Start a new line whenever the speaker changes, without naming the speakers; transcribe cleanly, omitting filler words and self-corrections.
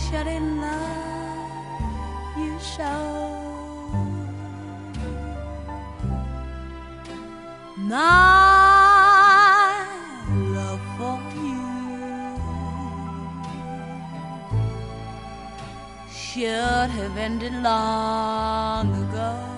shedding love you show. My love for you should have ended long ago.